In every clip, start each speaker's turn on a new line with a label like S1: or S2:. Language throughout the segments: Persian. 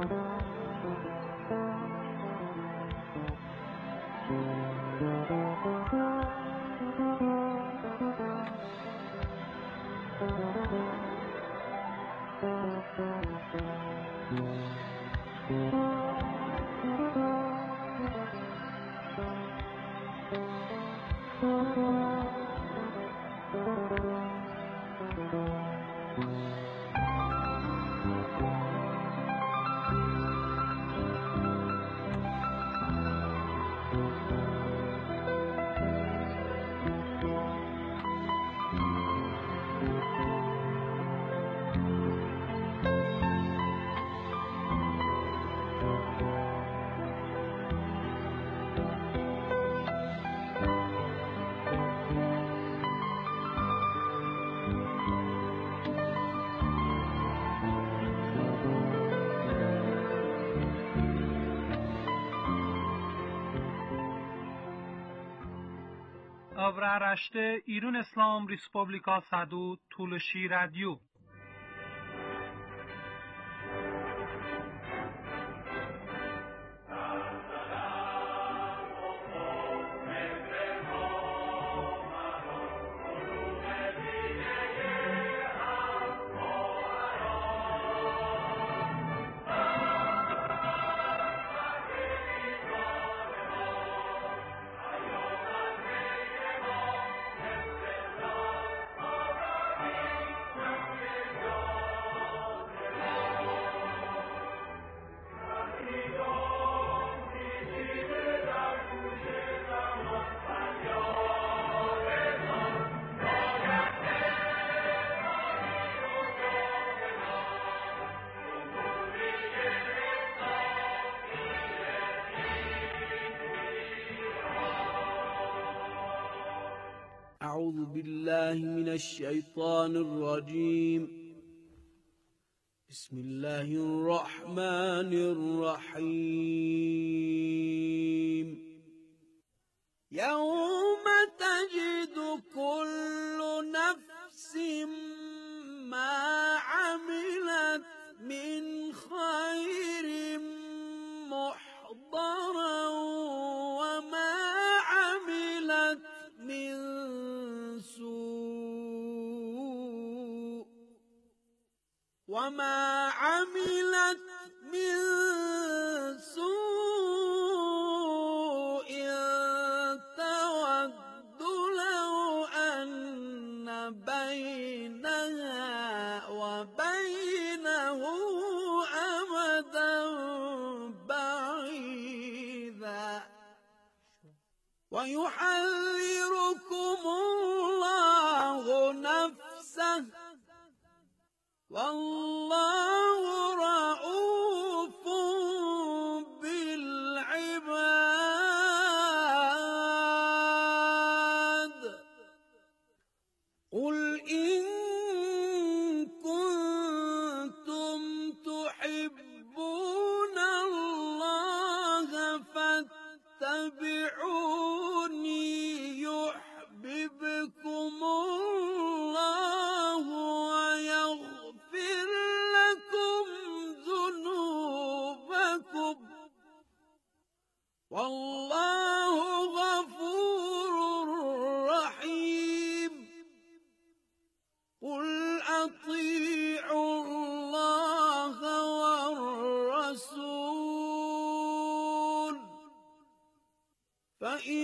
S1: Avraaraşte İrun İslam Respublika Sadu Tuluşi Radyo.
S2: أعوذ بالله من الشيطان الرجيم. بسم الله الرحمن الرحيم. يوم تجد كل نفس ما عملت من خير محضرا وما عملت من سوء تود لو أن بينها وبينه أمدا بعيدا ويحذركم الله نفسه والله رؤوف بالعباد. قل إن كنتم تحبون الله فاتبعوني يحببكم الله ويغفر لكم ذنوبكم والله غفور رحيم. قل أطيعوا الله والرسول فإن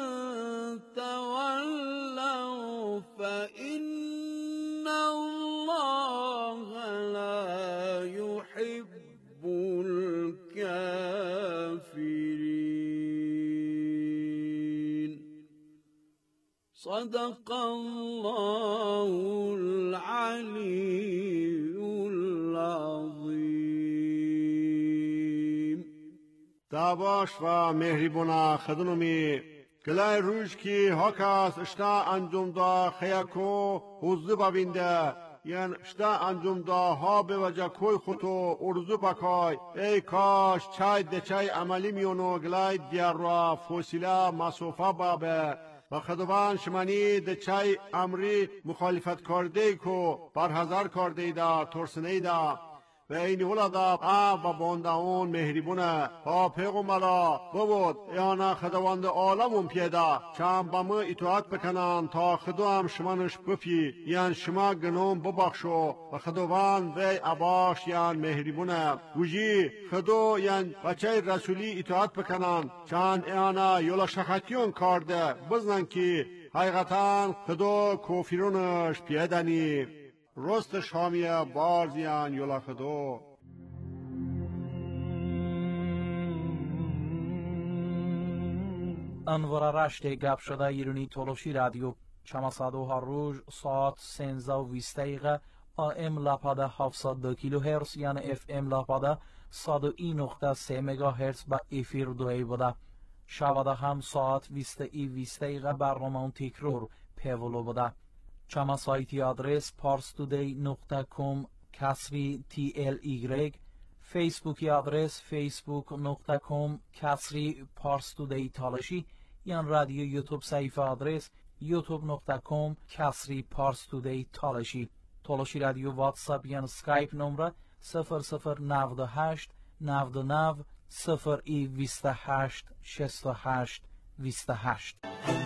S2: تولوا فإن الله لا يحب الكافرين. صدق الله العلي العظيم.
S3: دعواش و مهربونا خدنومی گلای روش کی هاکاس اشتا انجام دا خیاکو حوزو ببینده یعنی اشتا انجام دا ها به وجه کوی خودو ارزو بکای ای کاش چای دچای عملی میونو گلای دیار را فوسیلا مسوفا بابه و خدوان شمانی دچای امری مخالفت کرده کو برحضر کرده دا ترسنه دا و بین ولدا و بانداون مهربونه ها پیغمبرا بود یانا خداوند عالمون پیدا چند با ما اطاعت بکنن تا خدا هم شمانش بفی یان شما گنوم ببخشو و خداوند وی عباش یان مهربونه وجی خدا یان بچه رسولی اطاعت بکنن چند یانا یولا شخطیون کارده بزنن که حقیقتا خدا کوفیرونش پیدنی رست شامیه بارزیان یولا خدا
S4: انوار رشت گپ شده ایرانی تولوشی رادیو چماسادو هر روز ساعت 13:20 دقیقه AM لاپاده 702 کیلو هرتز یعنی FM لاپاده 101.3 مگا هرتز با افیر دوی بوده. شباده هم ساعت 20:20 دقیقه برنامه تکرار پیولو بوده. چما سایتی آدرس parstoday.com کسری TLY فیسبوکی آدرس facebook.com کسری parstoday تالشی یان رادیو یوتیوب صفحه آدرس youtube.com کسری parstoday تالشی تالشی رادیو واتساپ یان سکایپ نمره 0098 99 028 68 28.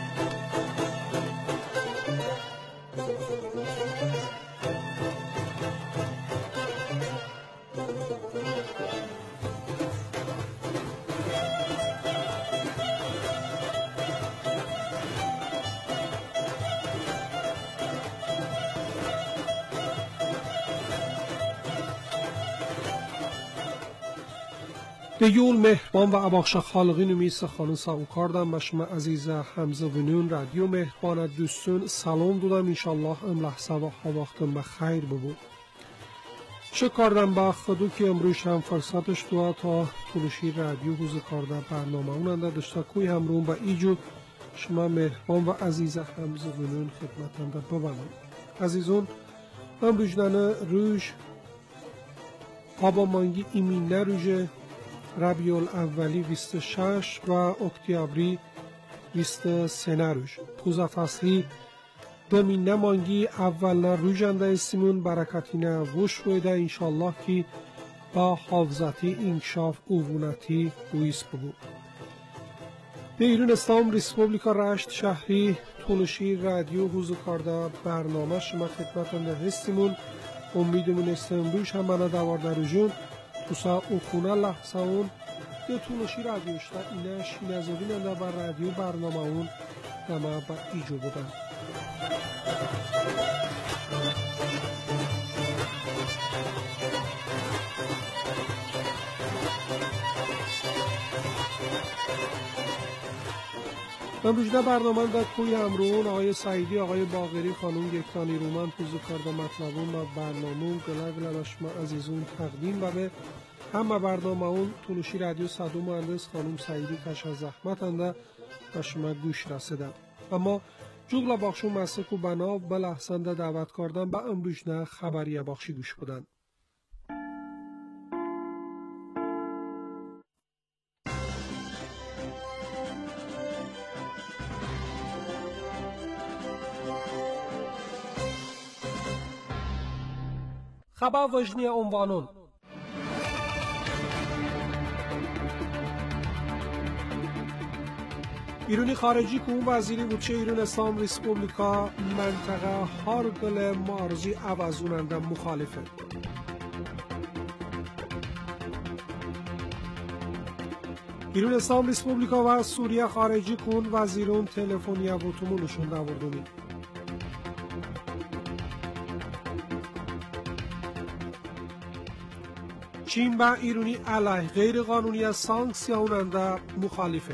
S5: دیول مهربان و اباخش خالقی نمیست خانون ساو کردم به شما عزیز همزه ونون رادیو مهربان دوستون سلام دادم انشالله ام لحظه و وقتم به خیر ببود چه کردم با خودو که امروز هم فرصتش دوا تا تولوشی رادیو حوزه کرده برنامه اوننده داشته کوی همرون با ایجو شما مهربان و عزیز همزه ونون خدمتنده ببانم عزیزون امروز دانه روز آبا مانگی ایمینه روژه ربیع الاولی 26 و اکتیابری 23 روز پوزا فصلی دمینه مانگی اول روژنده استیمون برکتینه وش بویده انشالله که با حافظتی انکشاف اوونتی ویس بود ایران اسلام ریسپوبلیکا رشت شهری تولشی رادیو حوزه کرده برنامه شما خدمتنده هستیمون امیدمون است امروز هم منو دوارده روژون توسا اوخونه لحظه اون به تولشی رادیو شده اینه شینزویننده بر رادیو برنامه اون نمه با ایجو بودن امروز برنامه در کوی امرون آقای سعیدی آقای باقری خانم یکتانی رومن پوزو کرده مطلبون و برنامون گله شما عزیزون تقدیم و به همه برنامه اون تولوشی رادیو صدو مهندس خانم سعیدی کش از زحمت انده و شما گوش رسیدن اما جوگل باخشون مسک و بنا به لحظنده دعوت کردن به امروز نه خبری باخشی گوش بودن خبر وجنی عنوانون ایرانی خارجی که اون وزیری بودچه ایران اسلام ریسپوبلیکا منطقه هارگل مارزی عوضوننده مخالفه ایران اسلام ریسپوبلیکا و سوریه خارجی که اون وزیرون تلفنی و تومونشون دوردونی چین با ایرانی علیه غیر قانونی از سانکسیوننده مخالفه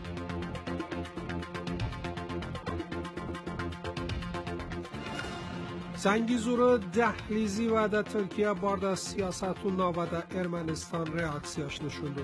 S5: زنگی زور دهلیزی و در ترکیه بارد سیاست و ناوده ارمنستان ریاکسیاش نشونده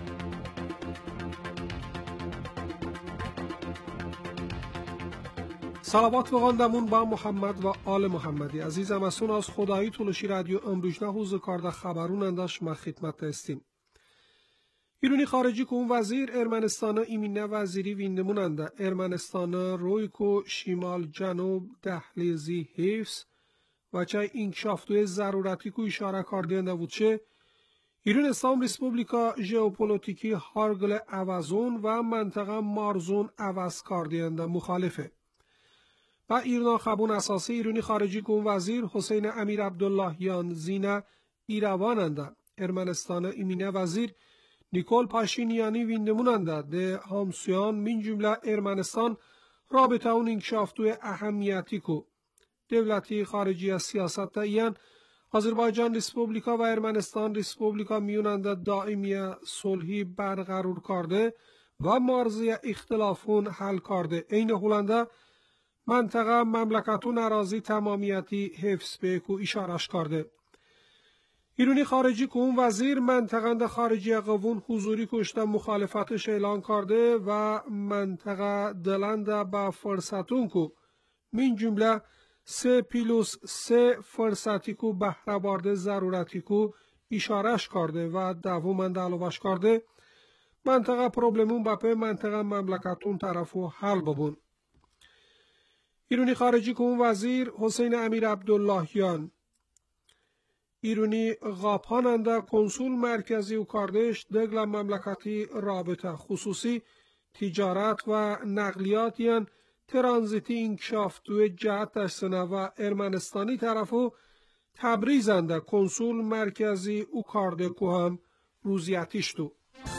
S5: صلوات بخواندمون با محمد و آل محمدی عزیزم اسون از خدایی تولشی رادیو امروزنه حوزه کارده خبرون انداش ما خدمت استیم ایرانی خارجی که اون وزیر ارمنستان ایمینه وزیری ویندموننده ارمنستان رویکو شیمال جنوب دهلیزی حفظ و چه اینکشافتوی ضرورتی کو اشاره کردنده بود چه ایران اسلام ریسپوبلیکا ژئوپلیتیکی هارگل عوضون و منطقه مارزون عوض کردنده مخالفه. و ایران خبون اساسی ایرانی خارجی کن وزیر حسین امیر عبداللهیان زینه ایرواننده ارمنستان ایمینه وزیر نیکول پاشینیانی ویندموننده ده همسویان من جمله ارمنستان رابطه اون انکشافتوی اهمیتی کو دولتی خارجی سیاست ایان آذربایجان ریسپوبلیکا و ارمنستان ریسپوبلیکا میوننده دائمی صلحی برقرار کرده و مرزی اختلافون حل کرده. این هولنده منطقه مملکتون اراضی تمامیتی حفظ به کو اشارش کرده. ایرانی خارجی کون وزیر منطقه خارجی قوون حضوری کشته مخالفتش اعلان کرده و منطقه دلنده با فرصتون کو من جمله 3+3 فرصتی کو بهره برده ضرورتی کو اشارش کرده و دوامنده علاوهش کرده منطقه پروبلمون با په منطقه مملکتون طرفو حل ببون. ایرانی خارجی کون وزیر حسین امیر عبداللهیان ایرانی غاپاننده کنسول مرکزی و کاردش دگل مملکتی رابطه خصوصی تجارت و نقلیات یان ترانزیتی انکشافتوی جهت سنه و ارمنستانی طرفو تبریزنده کنسول مرکزی او کارده که هم روزیتیشتو.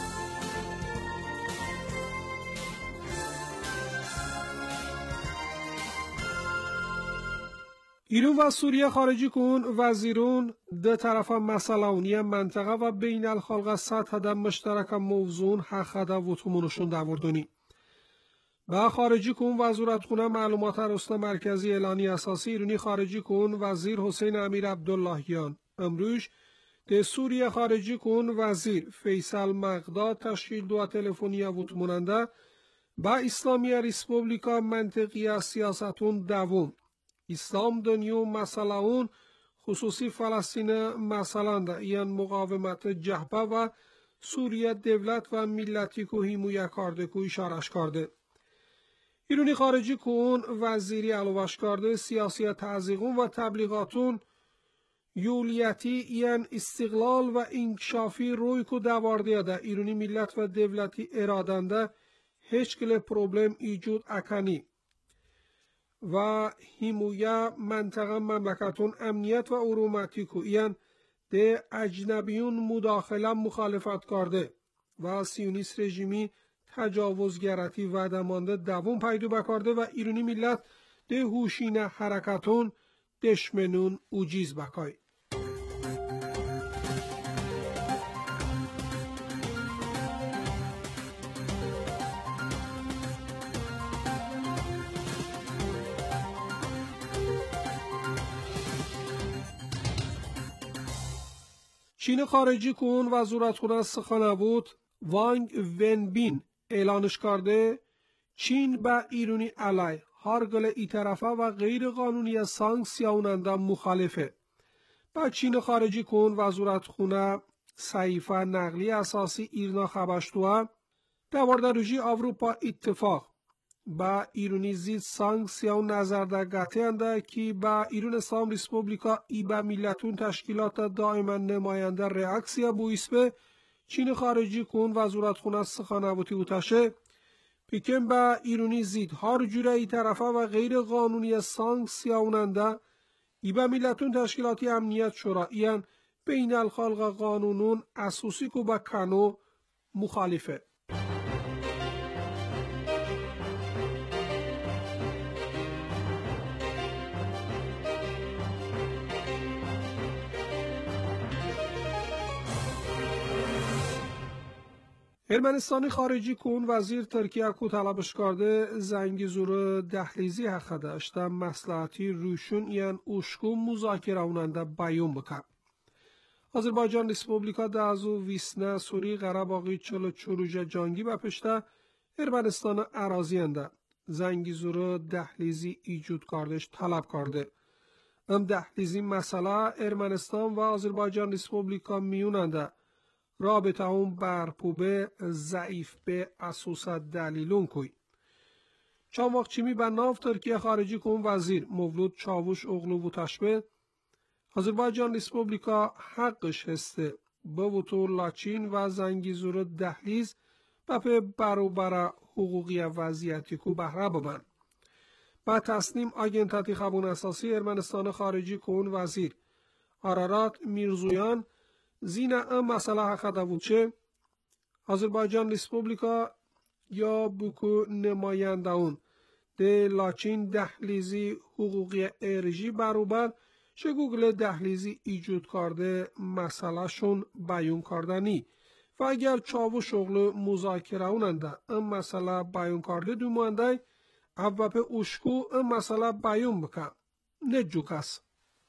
S5: ایران و سوریه خارجی کن وزیرون ده طرف مسئلهونی منطقه و بین الخلق سطح ده مشترک موضوع حق ده و تومونشون دوردونی. و خارجی کن وزارت خونه معلومات رسن مرکزی اعلانی اساسی ایرانی خارجی کن وزیر حسین امیر عبداللهیان امروز ده سوریه خارجی کن وزیر فیصل مقداد تشکیل دو تلفنی و توموننده با اسلامی ریسپوبلیکا منطقی سیاستون دوم اسلام دنیو مسئله اون خصوصی فلسطین مثلا ده یان مقاومت جهبه و سوریه دولت و ملتی که حمایت کرده که اشارش کرده. ایرانی خارجی کن وزیری علاوهش کرده سیاسی تعزیقون و تبلیغاتون یولیتی یان استقلال و انکشافی روی که دوارده ده ایرانی ملت و دولتی ارادنده هیچ کل پروبلم ایجود اکنی و حمایت منطقه مملکتون امنیت و ارومتی که ایان ده اجنبیون مداخله مخالفت کرده و سیونیست رژیمی تجاوزگرتی وعده مانده دوم پیدا بکرده و ایرانی ملت ده هوشین حرکتون دشمنون اوجیز بکای. چین خارجی کن وزارت خونه سخنگوی وانگ ونبین اعلانش کرده چین با ایرانی علیه هرگله ای طرفه و غیر قانونی سانکسیوننده مخالفه. با چین خارجی کن وزارت خونه صحیفه نقلی اساسی ایرنا خبشتوه دوارده روژی اروپا اتفاق با ایرانی زید سانکسیون نظرده گتینده که با ایران اسلام ریسپوبلیکا ای با ملتون تشکیلات دائما نماینده ریاکسیا بویس به چین خارجی کن وزارت خونه سخنگوی اوتشه پیکن با ایرانی زید هر جوره ای طرفه و غیر قانونی سانکسیوننده ای با ملتون تشکیلاتی امنیت شوراییان بین الخلق قانونون اساسی کو با کنو مخالفه. ارمنستانی خارجی کن وزیر ترکیه کو طلبش کرده زنگی زور دهلیزی حق داشته مصلحتی روشون یان اوشکو مذاکره اوننده بیان بکن. آذربایجان ریسپوبلیکا دازو ویسنه سوری قره‌باغی چلو چروجه جانگی بپشته ارمنستان اراضینده زنگی زور دهلیزی ایجود کردش طلب کرده. ام دهلیزی مسئله ارمنستان و آذربایجان ریسپوبلیکا میوننده رابطه اون برپوبه ضعیف به اساس دلیلون کوی. چند وقت چیمی به ناف ترکیه خارجی کن وزیر مولود چاوش اغلو و تشبه آذربایجان ریسپوبلیکا حقش هسته بوتو لاچین و زنگیزور دهلیز بپه برابر حقوقی وضعیتی کو بهره ببن. با تصمیم آگنتاتی خبون اساسی ارمنستان خارجی کون وزیر آرارات میرزویان زین مسئله حق دوچه آذربایجان ریسپوبلیکا یا بوکو نماینده اون ده لاچین دهلیزی حقوقی ارژی برابر شگوگل دهلیزی ایجود کرده مسئله شون بیان کردنی و اگر چاو شغل مذاکره اوننده مسئله بیان کرده دومانده اوپه اوشکو مسئله بیان بکن نجو کس.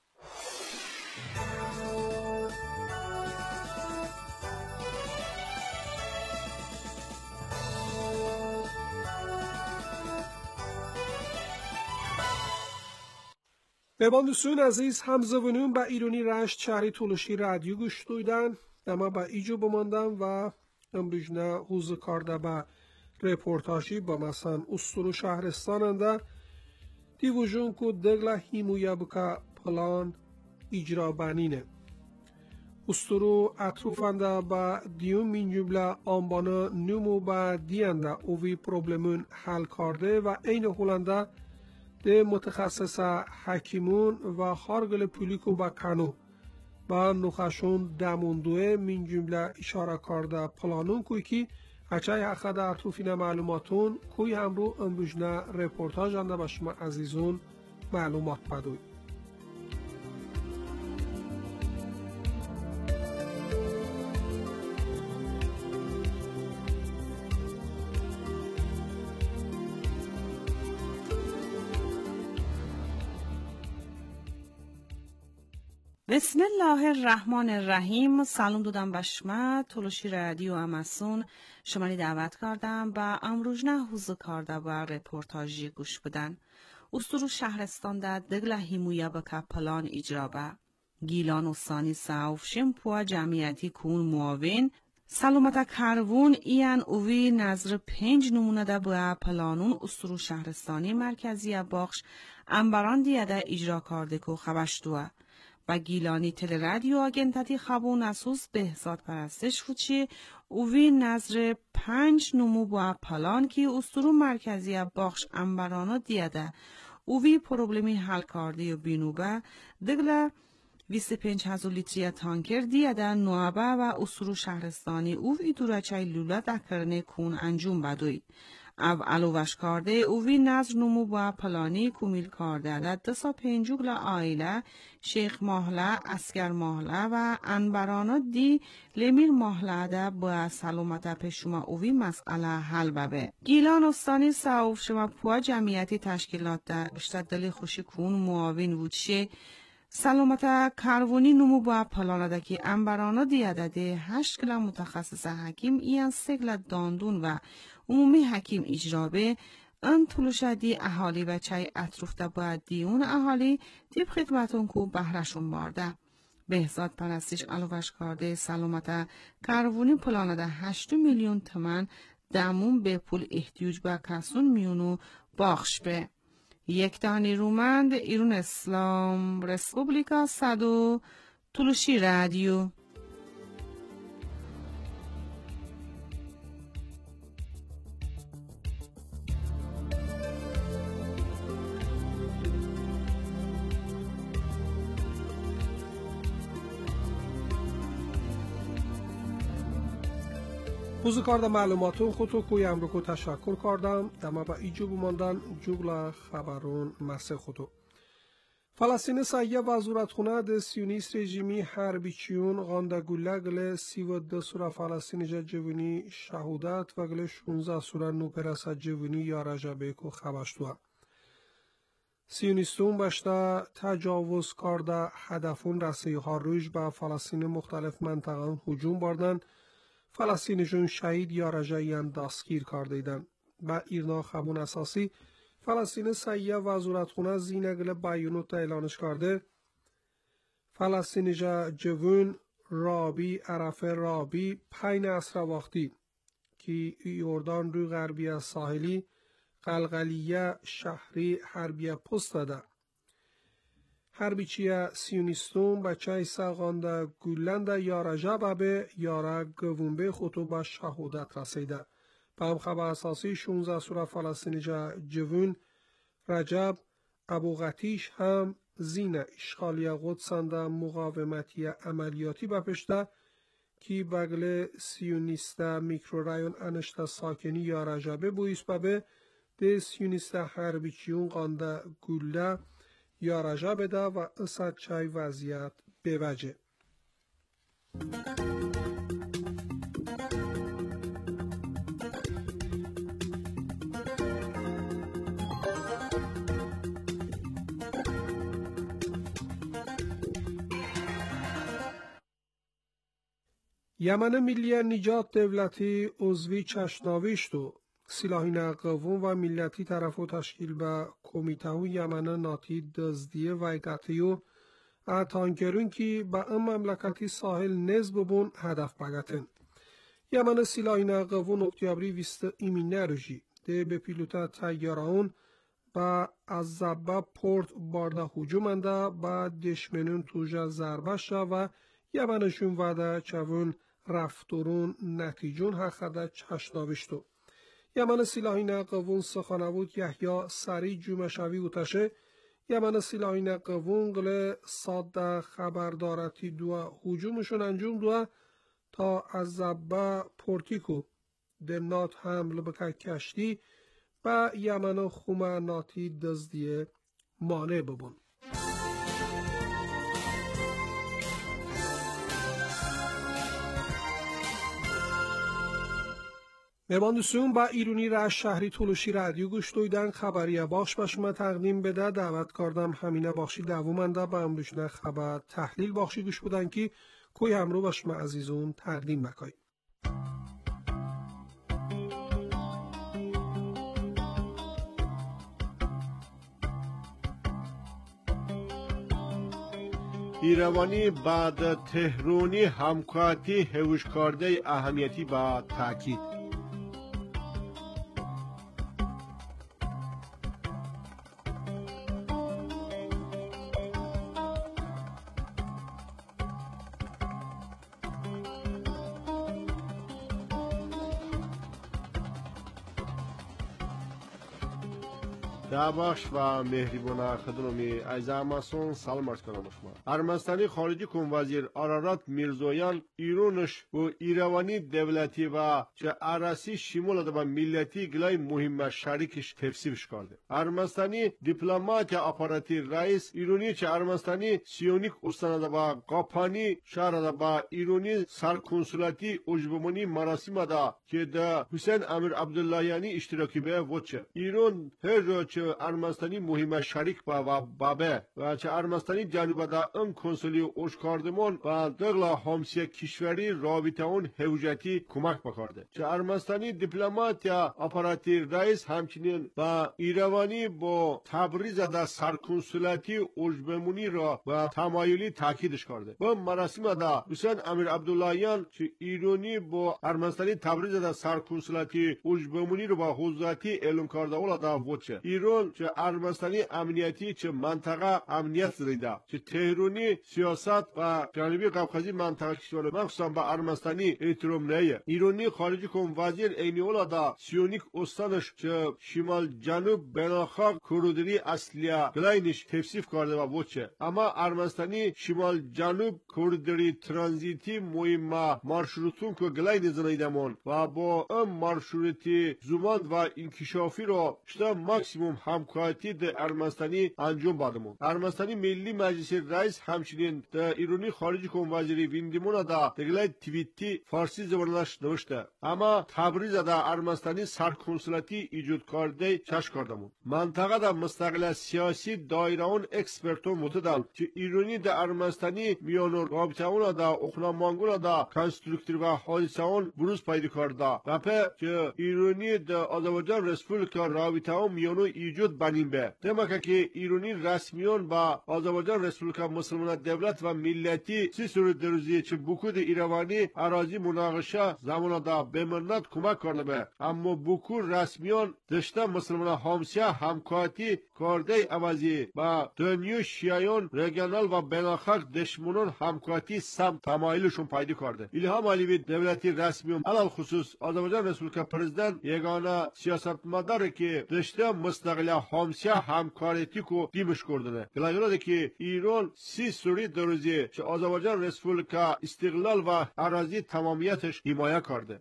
S5: بباندوستون عزیز همزبانون با ایرانی رشت شهری تولشی رادیو گوش دویدن اما با ایجو بماندم و امروزنه حوز کارده با رپورتاجی با مثلا استرو شهرستان انده دیوژون که دگلا هیمویا بکا پلان اجرا بانینه استرو اطروفنده با دیون من جمله آنبانا نمو با دیانده اوی پروبلمون حل کرده و این هولنده ده متخصص حکیمون و خارگل پولیکو با کنو با نخشون دموندوه من جمله اشاره کرده پلانون کوی که اچای حقا در توفین معلوماتون کوی همرو امروزنه رپورتاج انده با شما عزیزون معلومات بدوی.
S6: بسم الله الرحمن الرحیم. سلام دادم به شما تولشی رادیو اماسون شماری دعوت کردم با امروزنه حوز کرده و رپورتاجی گوش بدن. استرو شهرستان در دگله هیمویا به کپلان اجرا به گیلان و سانی ساوف شمپوا جمعیتی کون معاون سلامت کارون ایان اوی نظر 5 نمونه ده با پلانون استرو شهرستانی مرکزی بخش انبران دیده اجرا کرده که خبشتوه و گیلانی تل رادیو آگنتاتی خبون اسوس بهزاد پرستش فوچی اوی نظر 5 نمو با پلان که استرو مرکزی بخش انبرانا دیده اوی پروبلمی حل کرده و بینوبه دگله 25,000 لیتری تانکر دیده نوابه و استرو شهرستانی اوی دورچای لوله دکرنه کون انجام بدوی او علوش کرده اوی نظر نمو با پلانی کمیل کرده در 250 آیله شیخ محله، اسکر محله و انبرانا دی لمیر محله ده با سلامت پشما اوی مسئله حل ببه. گیلان استانی ساوف شما پوا جمعیتی تشکیلات ده اشتدلی خوشی کون معاون وچه سلامت کارونی نمو با پلانه ده که انبرانا دیده ده 8 کلا متخصص حکیم ایان 3 کلا داندون و عمومی حکیم اجرابه ان طولشدی اهالی و چای اطروفته باید دیون اهالی دیب خدمتون کو بهرشون بارده. بهزاد پرستش علوش کرده سلامت کارونی پلانه ده 8 میلیون تومان دمون به پول احتیاج با کسون میونو باخش به. یک دانی رومند ایرون اسلام رسپوبلیکا صدو تولشی رادیو.
S5: حوز کارده معلوماتون خودتو کوی امرو تشکر کردم دما با ایجو بماندن جوگلا خبرون مسه خودتو فلسطین سایه وزارتخونه ده سیونیست رژیمی حربیچیون غانده گله گله 32 سوره فلسطین جوونی شهودت و گله 16 سوره نوپرسه جوونی یا رجبه کو خبشتوه سیونیستون باشته تجاوز کرده هدفون رسیه ها روش به فلسطین مختلف منطقه هجوم بردن فلسطینیشون شهید یا رجعیان دستگیر کرده ایدن. با ایرنا خبون اساسی فلسطین سایه وزارتخونه زینگل بیانات اعلانش کرده فلسطینیجا جوون رابی عرفه رابی پین عصر وقتی که یوردان روی غربی ساحلی قلقلیه شهری حربیه پست داده Hərbiçiyə Siyonistun və çay sağanda gülləndə ya Rəcəb əbi yara qıvunbe xutu və şəhudət rəsidə. Bəm xəbər əsası 16 sura Falastinəcə civun Rəcəb Əbu Qatiş həm زین اشغالی قدسند مقاومتی عملیاتی بپشته کی بگل سیونیسته میکرورایون انشته ساکنی یا رجبه بویس ببه ده سیونیسته حربیچیون قانده گله یا رجبه ده و اسد چای وضعیت بوجه. یمن ملی نجات دولتی عضوی چشناویشت و سلاحین قوم و ملتی طرف و تشکیل به کمیته و یمن ناتی دزدیه ویگتی و اتانگرون که به ام مملکتی ساحل نزد ببون هدف بگتن. یمن سلاحین قوم اکتیابری ویست ایمینه روشی ده به پیلوتا تیاران با از زبا پورت بارده حجومنده با دشمنون توجه زربش و یمنشون وده چون رفتورون نتیجون حقیقت چشناوشتو. یمن سلاحین قوون سخانوود یحیی سری جومشوی اوتشه یمن سلاحین قوون قل صاد خبردارتی دو حجومشون انجام دو تا از زبا پورتیکو دنات حمل بکه کشتی با یمن خومناتی دزدیه مانع ببون. مهمان با ایرونی را شهری تولوشی رادیو گوش دویدن خبری باخش باشما تقدیم بده دعوت کردم همینه باخشی دوومنده با امروشنه خبر تحلیل باخشی گوش بودن که کوی همرو باشما عزیزون تقدیم بکای.
S3: ایروانی بعد تهرونی همکاتی هوش کرده اهمیتی با تاکید. دعواش و مهریبونه خدمتی از اماسون سلام عرض کنم شما. ارمنستانی خارجی کم وزیر آرارات میرزویان ایرونش و ایروانی دولتی و چه عرسی شمول ده با ملتی گلای مهم شریکش تفسیرش کرده. ارمنستانی دیپلمات آپاراتی رئیس ایرانی چه ارمنستانی سیونیک استانده با قاپانی شهر ده با ایرانی سرکنسولاتی اجبمونی مراسم ده که ده حسین امیر عبداللهیانی اشتراکی به وچه. ایران هر چه ارمنستانی مهم شریک با و بابه و چه ارمنستانی جنوب دا ان کنسولی اوشکاردمون و دغلا همسیه کشوری رابطه اون حوجتی کمک بکرده. چه ارمنستانی دیپلمات یا آپاراتی رئیس همچنین با ایروانی با تبریز دا سرکنسولاتی اوشبمونی را و تمایلی تاکیدش کرده. با مراسم دا حسین امیر عبداللهیان چه ایرانی با ارمنستانی تبریز دا سرکنسولاتی اوشبمونی رو با حضورتی اعلام کرده اولا دا وچه. ایران چه ارمنستانی امنیتی چه منطقه امنیت زیده چه تهرونی سیاست و جنوبی قفقازی منطقه کشور مخصوصا با ارمنستانی احترام نیه. ایرانی خارجی کم وزیر اینی اولا دا سیونیک استانش چه شمال جنوب بناخاق کرودری اصلیه گلاینش تفسیف کرده و بوچه اما ارمنستانی شمال جنوب کرودری ترانزیتی مهمه مارشروتون که گلاین زنیدمون و با ام مارشروتی زوماند و انکشافی رو شده ماکسیموم همکاری ده ارمنستانی انجام بدمون. ارمنستانی ملی مجلس رئیس همچنین ده ایرانی خارجی کم وزیری ویندیمون دا دگلای توییتی فارسی زبانش نوشته اما تبریز ده ارمنستانی سرکنسولاتی ایجاد کرده چش کردمون. منطقه ده مستقل سیاسی دایره اون اکسپرتون متدل که ایرانی ده ارمنستانی میانور رابطه اون دا اخنامانگون دا کنسترکتر و حادثه اون بروز پیدا کرده و په که ایرانی ده آذربایجان رسپولیکا رابطه اون میانو ایجاد بنیم به دمکه که ایرانی رسمیان با آذربایجان رسپوبلیکا مسلمان دولت و ملتی سی سوری دروزی چه بکود ایروانی اراضی مناقشه زمان دا به منت کمک کرده به اما بکور رسمیان دشته مسلمان همسیه همکاتی کرده عوضی با دنیو شیعیان رگنال و بینالخلق دشمنان همکاتی سم تمایلشون پیدا کرده. ایلهام علیوی دولتی رسمیان علال خصوص آذربایجان رسپوبلیکا پرزیدنت یگانه سیاستمداره که دشته مستقل همسیه همکاتی کو دیمش کردنه. گلایراده که ایران سی سوری دروزی چه آذربایجان رسپوبلیکا استقلال و اراضی تمامیتش حمایت کرده.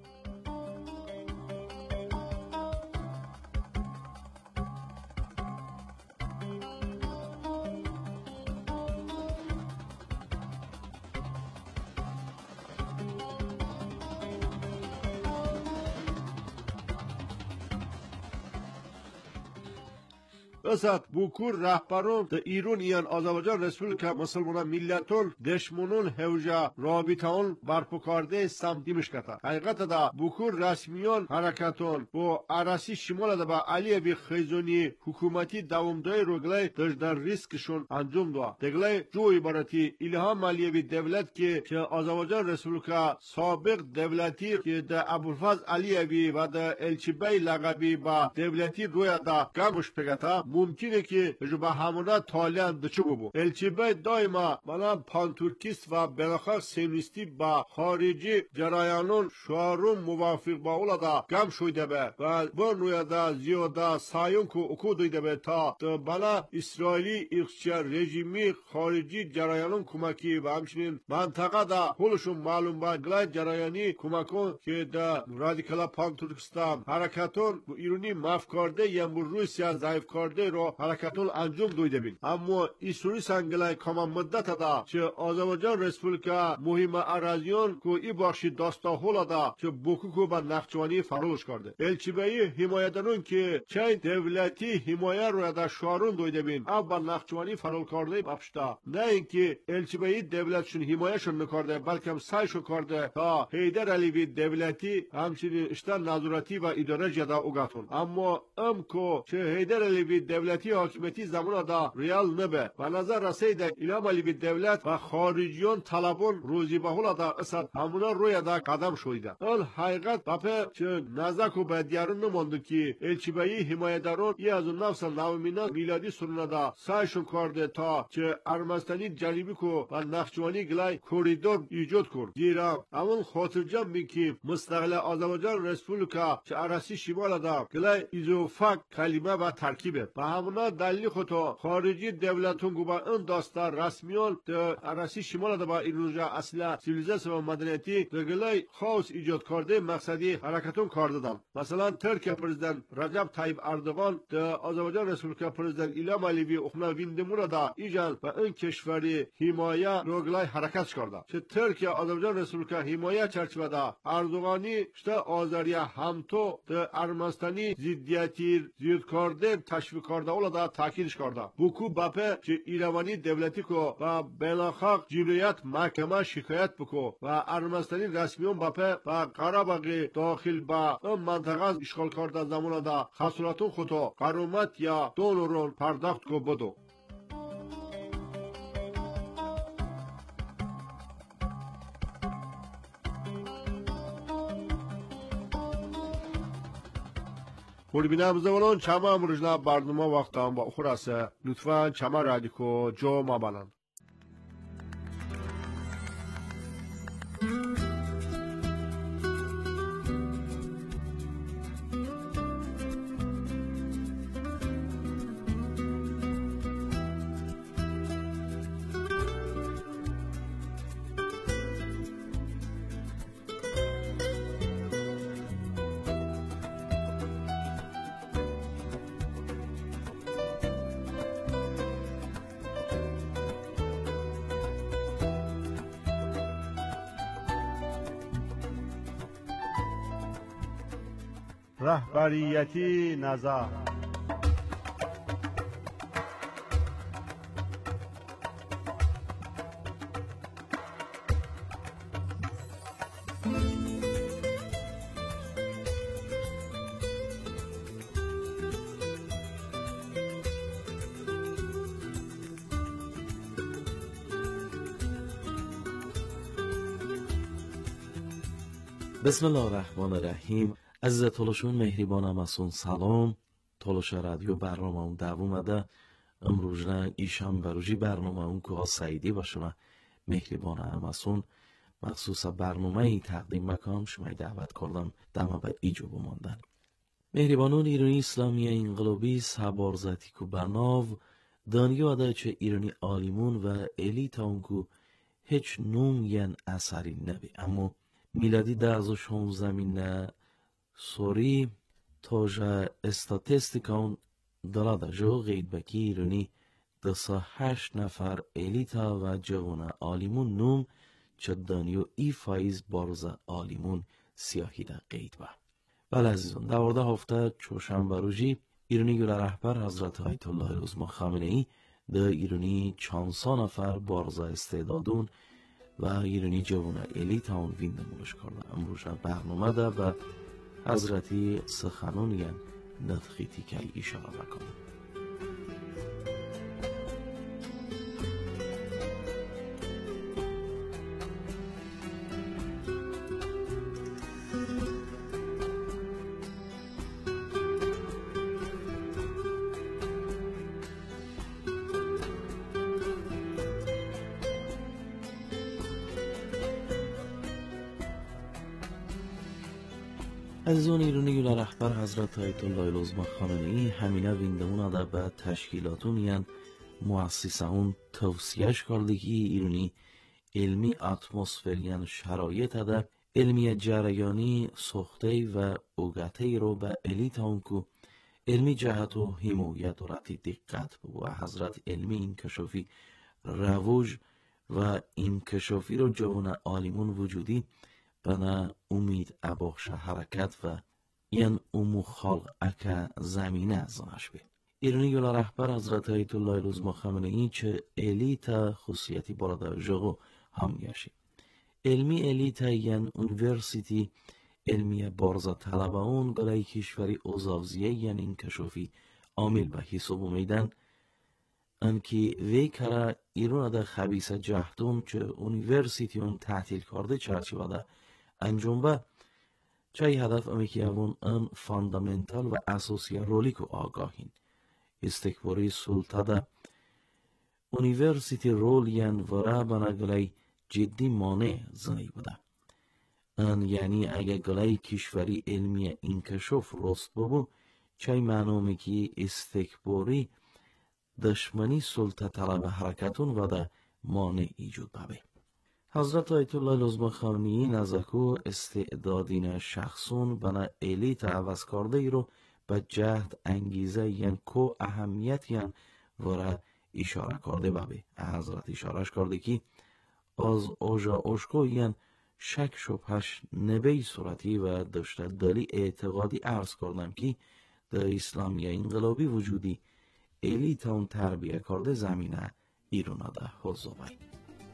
S3: اسد بوکور رهبران ده ایران ایان آذربایجان رسپوبلیکا مسلمان ملتون دشمنون هوجا رابطان برپا کرده سمتیمش کتا. حقیقت دا بوکور رسمیان حرکتون با عراسی شمال دا با علی بی خیزونی حکومتی دوامدای روگلای در ریسکشون انجام دا. دگلای جو عبارتی ایلهام علیوی دولت که آذربایجان رسپوبلیکا سابق دولتی که دا ابوالفضل علیوی و دا الچیبای لقبی با دولتی روی دا گمش پگتا ممکنه که به همونه تالیان دچو ببو. الچیبای دایما مالا پانتورکیست و بناخار سیونیستی با خارجی جرایانون شعارون موافق با اولا دا گم شویده به و برنویا دا زیاده سایون که اکو دویده به تا بنا اسرائیلی اخشار رژیمی خارجی جرایانون کمکی و همچنین منطقه دا خودشون معلوم با گلای جرایانی کمکون که دا رادیکالا پانتورکستان حرکتون ایرانی مف کرده یا روسیه ضعیف کرده رو حرکتون انجام دویده بین. اما ایسوری سنگلای کمان مدت دا چه آذربایجان رسپوبلیکا مهم اراضیان که ای بخشی داستا هولا دا چه بوکوکو با نخچوانی فرولش کرده. الچیبایی حمایتانون که چین دولتی حمایه رو دا شعارون دویده بین اب با نخچوانی فرول کرده بپشتا. نه اینکه الچیبایی دولتشون حمایهشون نکرده بلکه هم سعیشون کرده تا حیدر علیوی دولتی همچنین اشتر نظارتی و اداره جدا اوگاتون. اما که چه حیدر علیوی دولتی حاکمیتی زمان دا ریال نبه و نظر رسیده ایلام علیوی دولت و خارجیان طلبان روزی بهولا دا اسد همونا روی دا قدم شویده. ال حقیقت بپه چه نزک و بدیارون نمانده که الچیبایی حمایداران ای از اون نفس نومینا میلادی سرونه دا سعیشون کرده تا چه ارمستانی جریبی کو و نخچوانی گلای کوریدور ایجاد کرد. زیرا همون خاطرجم بین که مستقل آذربایجان رسپوبلیکا چه عراسی شمال دا گلای ایزوفاک کلمه و ترکیبه و همونا دلیل خودتا خارجی دولتون گو با این داستا رسمیان ده عراسی شمال دا با ایرونجا اصلا سیویلیزاسیون و مدنیتی ده گلای خاص ایجاد کرده مقصدی حرکتون کرده دم. مثلا ترکیه پرزیدنت رجب طیب اردوغان ده آذربایجان رسپوبلیکا پرزیدنت ایلام علیوی اخنا ویندمورا دا ایجان و این کشوری حمایه رو گلای حرکت کرده. چه ترکیه آذربایجان رسپوبلیکا حمایه چرچوه دا اردوغانی شته آذریه همتو ده ارمنستانی زیدیتی زیاد کرده تشویق کرده اولا دا تاکیدش کرده. بوکو باپه چه ایروانی دولتی کو و بینالخلق جمعیت محکمه شکایت بکو و ارمنستانی رسمیون باپه و قراباغی داخل با این منطقه اشغال کرده زمان دا خسارتون خودتا قرومت یا دولارون پرداخت کو بدو. بینم زمانان چما امروزنا برنامه وقتم با خلاصه لطفاً چما رادیکو جو ما بلند. رهبریتی نظر
S7: بسم الله الرحمن الرحیم. عزیز تولشون مهربانم اسون سلام. تولش رادیو برنامه اون دوام اده. امروز نه ایشان بروجی برنامه اون که سعیدی با شما مهربانم اسون مخصوص برنامه ای تقدیم مکام شما دعوت کردم دم به ایجو بماندن. مهربانون ایرانی اسلامی انقلابی سبارزتی کو برناو دانیو اده چه ایرانی آلیمون و الیت اون کو هیچ نوم ین اثری نبی اما میلادی 2016 نه سوری توجه استاتستیکان دلاده جو غید بکی ایرانی 28 نفر الیتا و جوان آلیمون نوم چه دانیو ای فایز بارز آلیمون سیاهی ده قید با. بله عزیزان دوارده هفته چوشنبه روزی ایرانی گل رهبر حضرت آیت الله العظمی خامنه ای ده ایرانی 400 نفر بارز استعدادون و ایرانی جوان الیت اون ویندمونش کرده. امروز برنامه ده و حضرتی سخنون ین ندخیتی که اشاره بکنم. عزیزان ایرانی گل رهبر حضرت آیت الله العظمی خامنه ای همینه ویندمون اده به تشکیلاتون ین مؤسسهون توصیهش کرده که ایرانی علمی اتمسفر ین شرایط اده علمی جریانی سخته و اوگته رو به الیت اون که علمی جهت و حمایت و رتی دقت و حضرت علمی انکشافی روج و انکشافی رو جوان آلیمون وجودی بنا امید اباخش حرکت و ین امو خلق اکا زمینه ازانش بید. ایرانی گل رهبر حضرت آیت الله العظمی خامنه ای چه الیت خصوصیتی باراده جغو هم یشی. علمی الیت ین اونیورسیتی علمی بارزا طلبه اون گلای کشوری اوزاوزیه ین انکشافی عامل به حساب میدن انکی وی کرا ایران ده خبیث جهدون چه اونیورسیتی اون تعطیل کرده چرچی ده انجام با چای هدف امیکی اون ان فاندامنتال و اساسی رولی که آگاهین استکباری سلطه ده اونیورسیتی رول ین ورا بناگلای جدی مانع زنی بوده ان یعنی اگه گلای کشوری علمی انکشاف رست ببو چای معنومی که استکباری دشمنی سلطه طلب حرکتون و ده مانع ایجود ببه. حضرت آیت الله العظمی خامنه ای نزدیکو استعدادین شخصون بنا الیت عوض کرده ای رو به جهد انگیزه ین کو اهمیت ین ورا اشاره کرده ببه. حضرت اشارهش کرده که از اوجا اوشکو ین شک شبهش نبی صورتی و داشته دلی اعتقادی عرض کردم که در اسلامی انقلابی وجودی الیت اون تربیه کرده زمینه ایران ده حضور باید.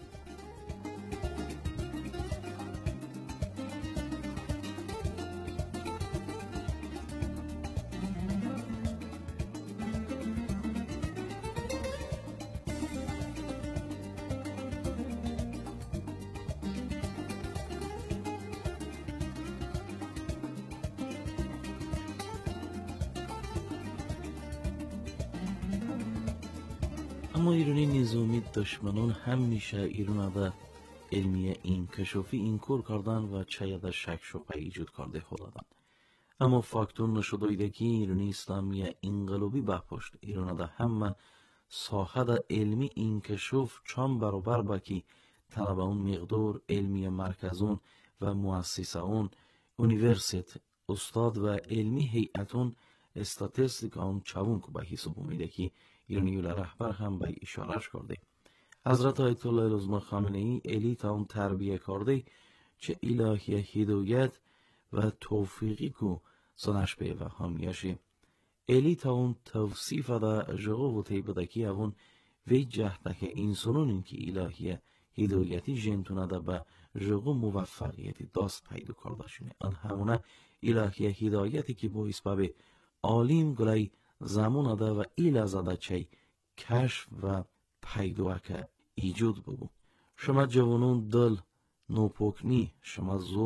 S7: اما ایرانی نظامی دشمنان همیشه ایران ده علمی انکشافی اینکور کردن و چه شک شبهه ایجاد کرده خوددن. اما فاکتور نشده ایده که ایرانی اسلامی انقلابی بپشت ایران ده همه ساحه ده علمی انکشاف چند برابر باکی طلبه اون مقدار علمی مرکزون و مؤسسه اون اونیورسیت استاد و علمی هیئتون استاتستیک اون چون که به حساب میده که ایرانی رهبر هم به اشارهش کرده. حضرت آیت الله العظمی خامنه ای الیت اون تربیه کرده چه الهی هدایت و توفیقی که سنش به و همیشه الیت اون توصیف ده جغو و تیبده که اون وی جهده که انسانون این که الهی هدایتی جنتونه ده به جغو موفقیتی داست پیدا کرده شونه. آن همونه الهی هدایتی که باعث به عالم گلای زمان ده و ایل زده چه کشف و پیدا که ایجود ببو. شما جوانون دل نوپکنی شما زود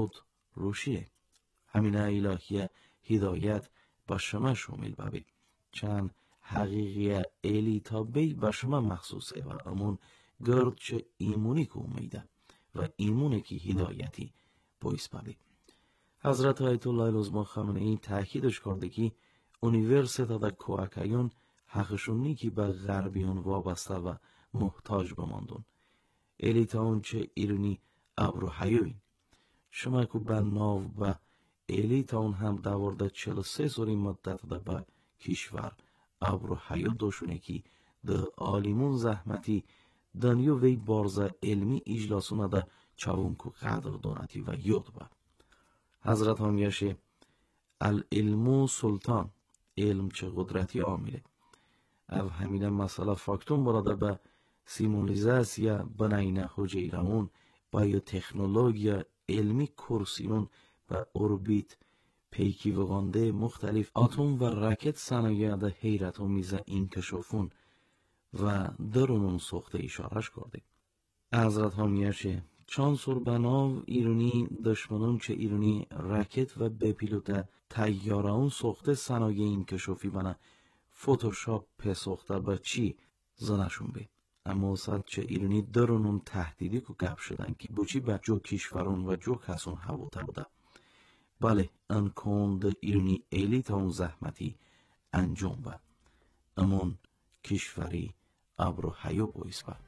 S7: روشیه. همینه الهیه هدایت با شما شامل ببی. چند حقیقی ایلی تا بی با شما مخصوصه و امون گرد چه ایمونی که امیده و ایمونه که هدایتی بایست ببی. حضرت آیت الله العظما خامنه‌ای تاکیدش کرده که اونیورسیته دا کوهکایون حقشونی که به غربیون وابسته و محتاج بماندون. ایلیتا اون چه ایرونی ابرو حیوین. شما که به ناو و ایلیتا اون هم دورده 43 سوری مدت دا به کشور ابرو حیو دوشونه که ده آلیمون زحمتی دنیو وی بارزه علمی اجلاسونه دا چاون که قدر دونتی و یود با. حضرت هم یشه العلمو سلطان، علم چه قدرتی عامله. او همینه مسئله فاکتون براده به سیمولیزاسیا بناینه حجیرمون بایوتکنولوژیا علمی کورسیون و اوربیت پیکی وگانده مختلف اتم و راکت صنایع ده حیرت آمیزه انکشافون و درونون ساخته اشارش کرده. حضرت هم یشه چانسور بناو ایرانی دشمنان چه ایرانی راکت و بپیلوت تیاران ساخته صنایع انکشافی بنا فوتوشاپ پساخته با چی زنشون به. اما صد چه ایرانی درونون تهدیدی که گپ شدن که بچی به جو کشورون و جو کسون هواته بوده. بله انکوند ایرانی ایلیت اون زحمتی انجام با. امون کشوری ابرو حیو بایست با.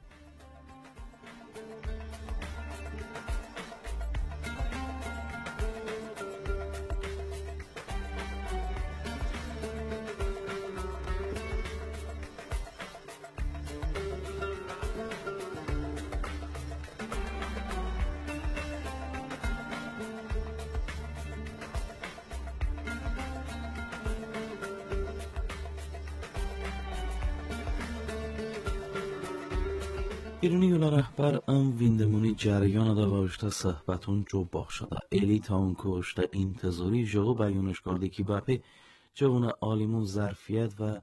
S7: ایرانی یولا رهبر ام ویندمونی جریان دا واشته صحبتون جو باخشده. ایلیت اون کشته انتظاری جو بیانش کرده که باپه جوان عالمون ظرفیت و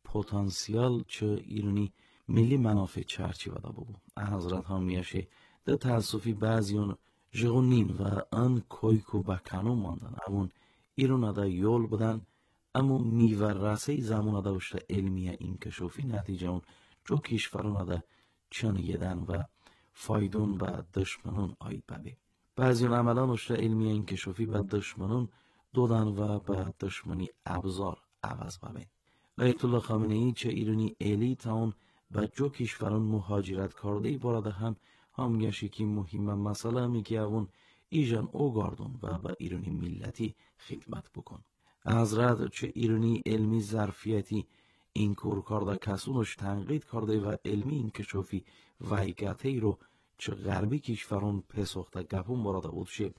S7: پتانسیال چه ایرانی ملی منافع چرچی ودا ببو. حضرت هم میشه ده تاسفی بعضیون جو نین و ان کویکو بکنو ماندن. اون ایران دا یول بدن اما میور رسه زمان دا وشته علمیه انکشافی نتیجه اون جو کشورون دا چن یدن و فایدون به دشمنون آید ببی. بعضی عملان اشته علمی انکشافی به دشمنون دودن و به دشمنی ابزار عوض ببی. آیت الله خامنه‌ای چه ایرانی ایلیت اون به جو کشورون مهاجرت کرده براده هم گشی که مهمه مسئله همی که اون ایجان او گاردون و به ایرانی ملتی خدمت بکن. حضرت چه ایرانی علمی ظرفیتی این کور کرده کسونش تنقید کرده و علمی انکشافی ویگته رو چه غربی کشورون پساخته گپون براده بود شه.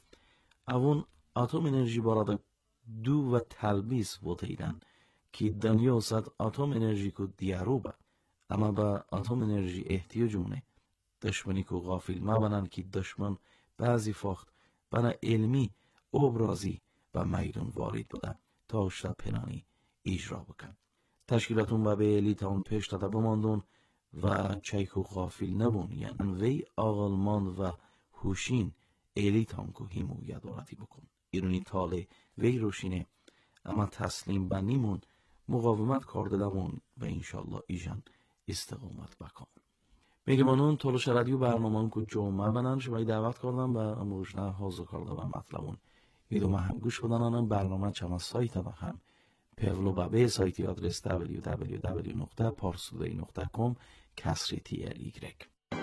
S7: اون اتم انرژی براده دو و تلبیس بودیدن که دنیا صد اتم انرژی کو دیارو با. اما با اتم انرژی احتیاجونه. دشمنی کو غافل مبنن که دشمن بعضی فاخت بنا علمی ابرازی و میدون وارد بودن تا اشتا پنانی اجرا بکن. تشکیلاتون و به ایلیت اون پیش داده بماندون و چیکو غافل نبون یعنی وی آغلماند و هوشین ایلیت اون که همویه دارتی بکن. ایرانی تاله وی روشینه اما تسلیم بنیمون مقاومت کرده دمون و انشالله ایجان استقامت بکن. میگمانون تولش رادیو برنامه که جمعه بنان شمایی دعوت کردم و امروشنه حاضر کرده و مطلبون ویدیو هم گوش بدن آنم برنامه چما سایت و هم پولو بابه سایتی آدرس www.parstoday.com /TLY.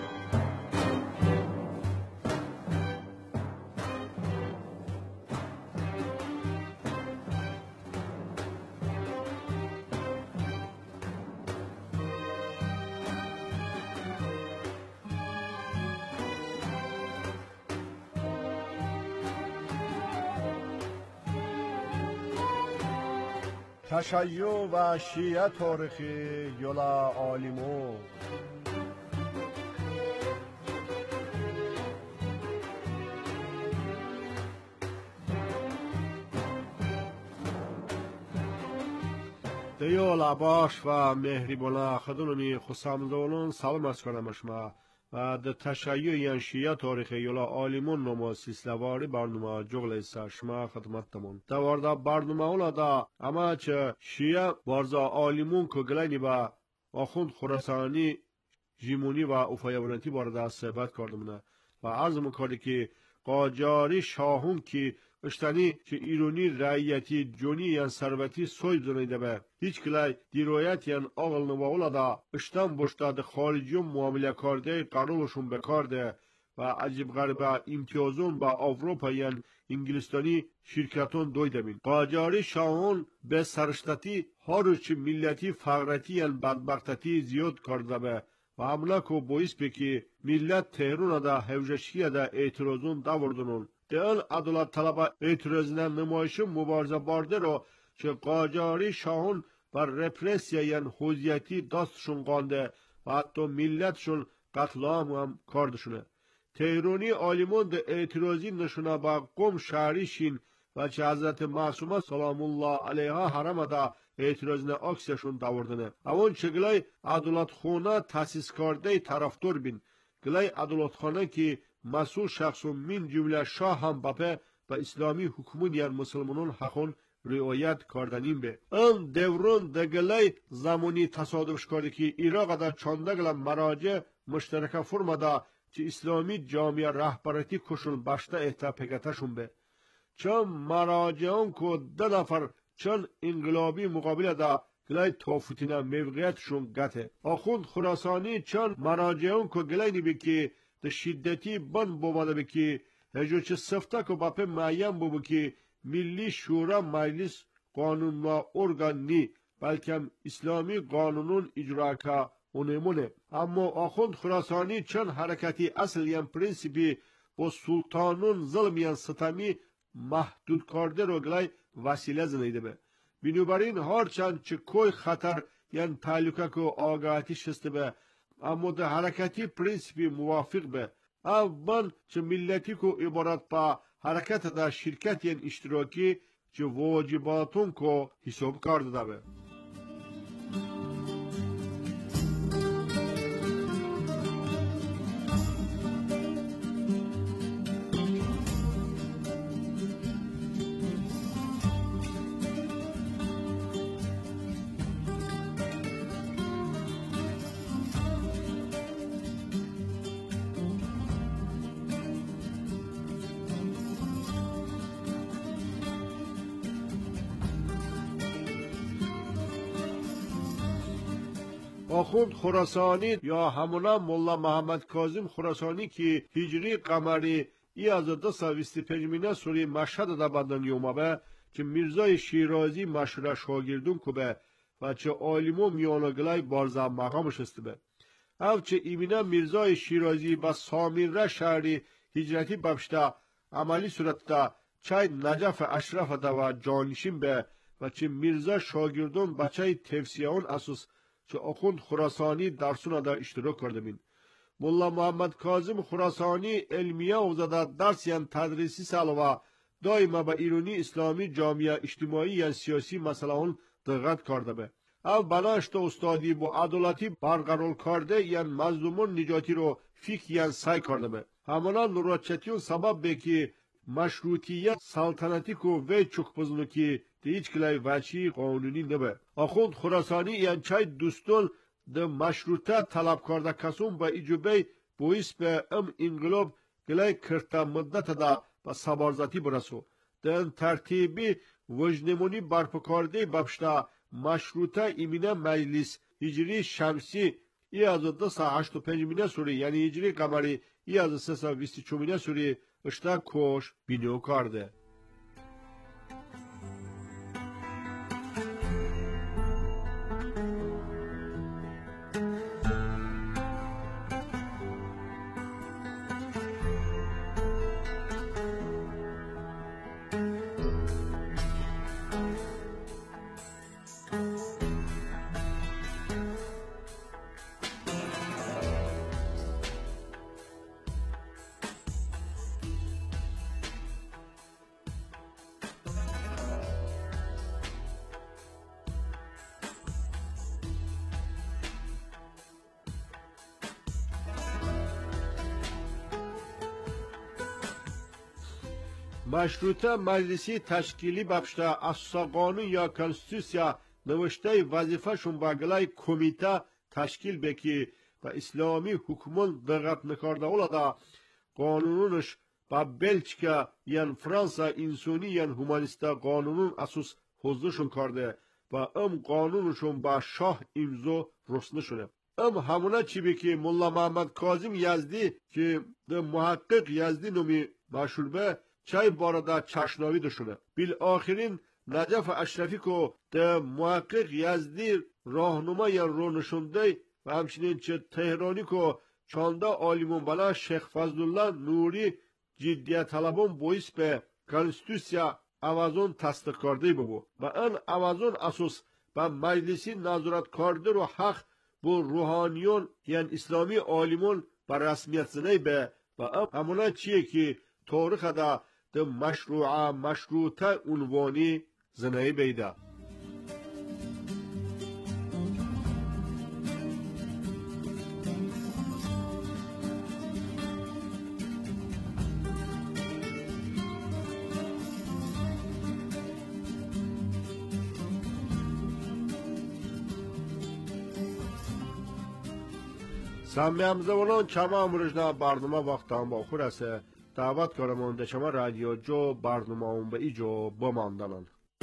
S3: تشیع و شیعه تاریخی یولا عالمو دیولا باش و مهریبونا خدونمی خسامدولون سلام از کنم شما و در تشیع یان شیعه تاریخ یولا آلیمون نما سیسلواری برنامه جغل ایسا شما خدمت تمون دوارده برنامه اولا دا اما چه شیعه بارزا آلیمون که گلینی با آخوند خراسانی جیمونی و افایبرنتی بارده صحبت کردمونه و عرض مکردی که قاجاری شاهون که اشتنی که ایرونی رعیتی جونی یان ثروتی سوی دونیده به هیچ کلای دیرویت یان آغل نواولا دا اشتن بشتا ده خارجیون معامله کرده قرولشون بکارده و عجیب غریبه امتیازون با اروپا یان انگلستانی شرکتون دویده بین قاجاری شاهون به سرشتتی هاروچ ملتی فقرتی یان بدبختتی زیاد کرده به و حمله کو باعث بکی ملت تهرون دا هوجشیه دا اعتراضون داوردنون دل عدالت طلب اعتراضنه نمایش مبارزه بارده رو که قاجاری شاهون بر رپرسیه یان حوزیتی داستشون قانده و حتی ملتشون قتل هم کاردشونه تهرونی آلیمون ده اعتراضی نشونه با قوم شهریشین و چه حضرت معصومه سلام الله علیها حرم دا اعتراضنه اکسیشون داوردنه اون چه گلای عدالت خونه تاسیس کرده طرفدار بین گلای عدالت خانه که مسئول شخصون من جمله شاه هم بپه و اسلامی حکومت یان مسلمانون حقون رعایت کردنیم به اون دورون دگلای زمانی تصادفش کرده که ایراق دا چاندگل مراجع مشترک فرما دا چه اسلامی جامعه رهبرتی کشون باشته احتا پگتشون به چون مراجعون که 2 نفر چون انقلابی مقابل دا گلای توفتینه موقعیتشون گته آخوند خراسانی چون مراجعون که گلای نبی که ده شدتی بند بومده بکی هجو چه سفته که باپه معیم بو که ملی شورا مجلس قانون و ارگان نی بلکه اسلامی قانونون اجرا که اونمونه اما آخوند خراسانی چون حرکتی اصل یم پرینسیپی با سلطانون ظلم یم ستمی محدود کرده رو گلای وسیله زنیده به بنابراین هرچند چه کوی خطر یم تعلقه که آگاهتی شسته به اما ده حرکتی پرینسیپی موافق به اول چه ملتی که عبارت با حرکت ده شرکت ین اشتراکی چه واجباتون که حساب کرده به آخوند خراسانی یا همونا مولا محمد کاظم خراسانی که هجری قمری ای از 225 سوری مشهد دا بدن یومه که میرزای شیرازی مشهور شاگردون که به و چه عالمو میانگلای بارزا مقامش است به او چه ایمینه میرزای شیرازی با سامیره شهری هجرتی ببشته عملی صورت دا چای نجف اشرف دا و جانشین به و چه میرزا شاگردون بچه تفسیرون اساس چه آخوند خراسانی درسونه دا اشتراک کرده بین مولا محمد کاظم خراسانی علمیه اوزده درس یان تدریسی سالوه دائما با ایرانی اسلامی جامعه اجتماعی یان سیاسی مسئله هون دقت کرده به او بناشت استادی با عدالتی برقرار کرده یان مظلومون نجاتی رو فکر یان سعی کرده به همانا نوراچتیون سبب به که مشروطیت سلطنتی کو وی چوک بزنو که هیچ کلای وچی قانونی نبه آخوند خراسانی یان چای دوستون ده مشروطه طلب کرده کسون با ایجوبه باعث به انقلاب کلای کرتا مدت دا با سبارزتی برسو ده ترتیبی وجنمونی برپا کرده ببشته مشروطه ایمینه مجلس هجری شمسی ای از 285 سوری یعنی هجری قمری ای از 324 سوری اشتا کوش بینیو کرده مشروطه مجلسی تشکیلی بخشته اساسا قانون یا کنستیتوسیا نوشته وظیفه شون با گلای کمیته تشکیل بکی و اسلامی حکومت دقت نکرده اولادا قانونش با بلژیک یان فرانسا انسانی یان هومانیستا قانونون اساس حوزهشون کرده و قانونشون با شاه امضا رسنه شده. همونه چی بکی مولا محمد کاظم یزدی که ده محقق یزدی نومی مشهور به چای بارده چشناوی دشونه. بالآخرین نجف اشرفی که ده محقق یزدی راهنما یا رونشونده و همچنین چه تهرانی که چانده عالمون بلا شیخ فضلالله نوری جدیت طلبان باعث به کنستیتوسیا اوازون تصدیق کرده ببو و این اوازون اساس به مجلسی نظارت کرده رو حق با روحانیون یعنی اسلامی عالمون بر رسمیت زنه به و همونه چیه که تاریخ ده مشروطه عنوانی زنه بیده. سمیام زبانان چما امروزنا برنامه وقت هم با خور است دعوت کارمون ده شما رادیو جو برنامه اون به ایجو بماندنن.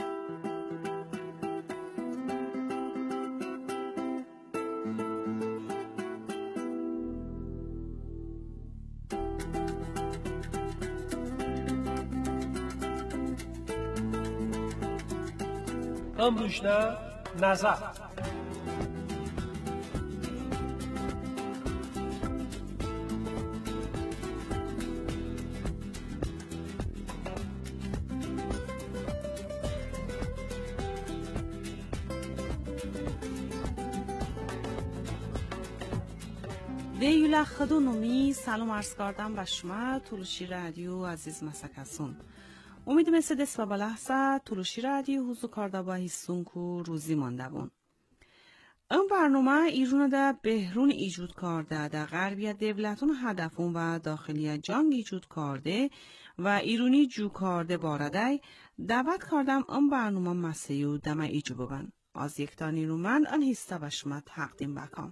S5: امروزنا نظر
S6: دیولا خدونومی سلام عرض کردم به شما تولوشی رادیو عزیز مسکسون امید مثل دست و بلحظه تولوشی رادیو حضور کرده با حسون که روزی مانده بون این برنامه ایرون ده بهرون ایجود کرده ده غربیت دولتون هدفون و داخلی جنگ ایجود کرده و ایرونی جو کرده بارده دعوت کردم این برنامه مسیو دمه ایجو ببن از یک تا نیرومن این هسته به شما تقدیم بکن.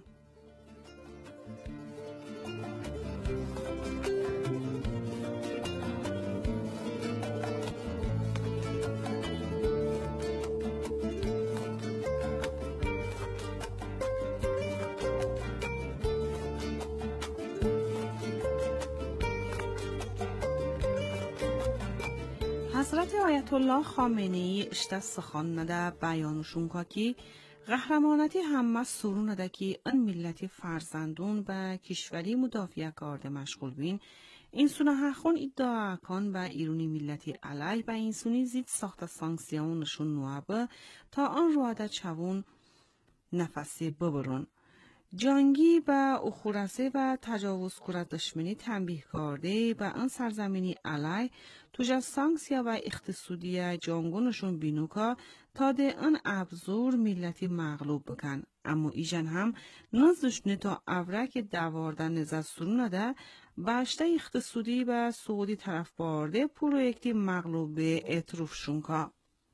S6: حضرت آیت الله خامنه‌ای اشته سخن نده بیانشون که قهرمانتی همه سرون نده که این ملتی فرزندون به کشوری مدافع کرده مشغول بین این سونه هخون ادعا کن به ایرونی ملتی علی به این سونی زید ساخت سانکسیونشون نوابه تا آن رواده چوون نفسی ببرون. جنگی به اخورسه و تجاوز کرد دشمنی تنبیه کرده به آن سرزمینی علی توجه سانکسیا و اقتصادی جنگونشون بینوکا تا ده آن ابزور ملتی مغلوب بکن. اما ایجن هم نزدشنه تا اورک دواردن نزد سرونه ده باشته اقتصادی به سعودی طرف بارده پرویکتی مغلوب به اطروفشون که.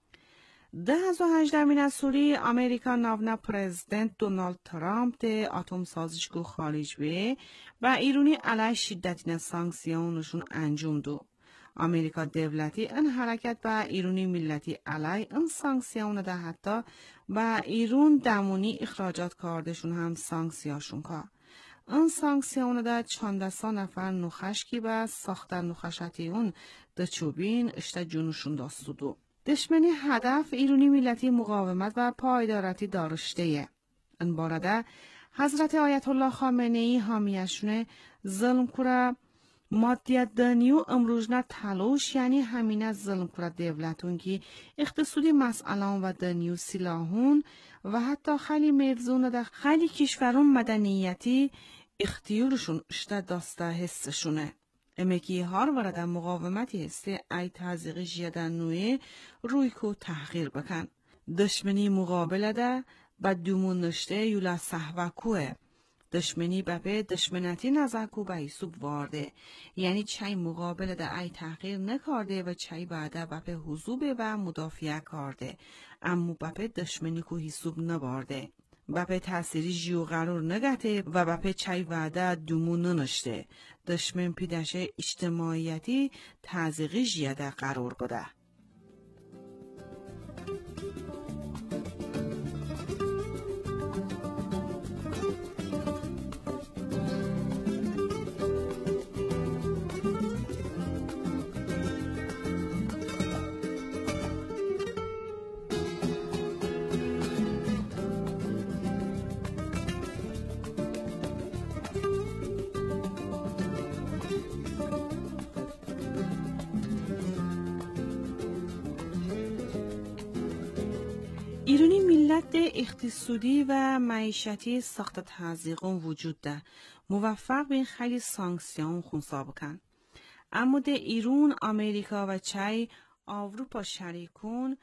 S6: 2018 سوری امریکا ناونا پرزیدنت دونالد ترامپ ده اتم سازشگاه خارج به و ایرونی علیه شدتین سانکسیونشون انجام دو. امریکا دولتی این حرکت به ایرونی ملتی علیه این سانکسیون ده حتی به ایرون دمونی اخراجات کردشون هم سانکسیاشون که. این سانکسیون ده چند سا نفر نخشکی به ساختن نخشتی اون ده چوبین اشته جونشون داستو دو. دشمنی هدف ایرونی ملتی مقاومت و پایدارتی دارشته. این بارده حضرت آیت الله خامنه‌ای حامیشونه ظلم کره مادیت دنیو امروزنا تلاش یعنی همینه ظلم کره دولتون که اقتصادی مسئلان و دنیو سلاحون و حتی خیلی مرزون ده خیلی کشورون مدنیتی اختیارشون اشته داسته حسشونه. امکی هار ورده مقاومتی هسته ای تازیقی جیدن نوی روی کو تحقیر بکن. دشمنی مقابله ده با دومون نشته یولا صحوه کوه. دشمنی بپه دشمنتی نزاکو به ایسوب وارده، یعنی چای مقابل ده ای تحقیر نکارده و چای بعده بپه حضوبه و مدافعه کارده، اما بپه دشمنی کو ایسوب نبارده. بپه تأثیری جیو قرار نگته و بپه چای وعده دومو ننشته. دشمن پیدشه اجتماعیتی تازیقی جیاده قرار گده. ایرانی ملت اقتصادی و معیشتی سخت تزریقون وجود ده، موفق به خیلی سانکسیون خونسا بکن. اما ده ایران، امریکا و چای اروپا شریکون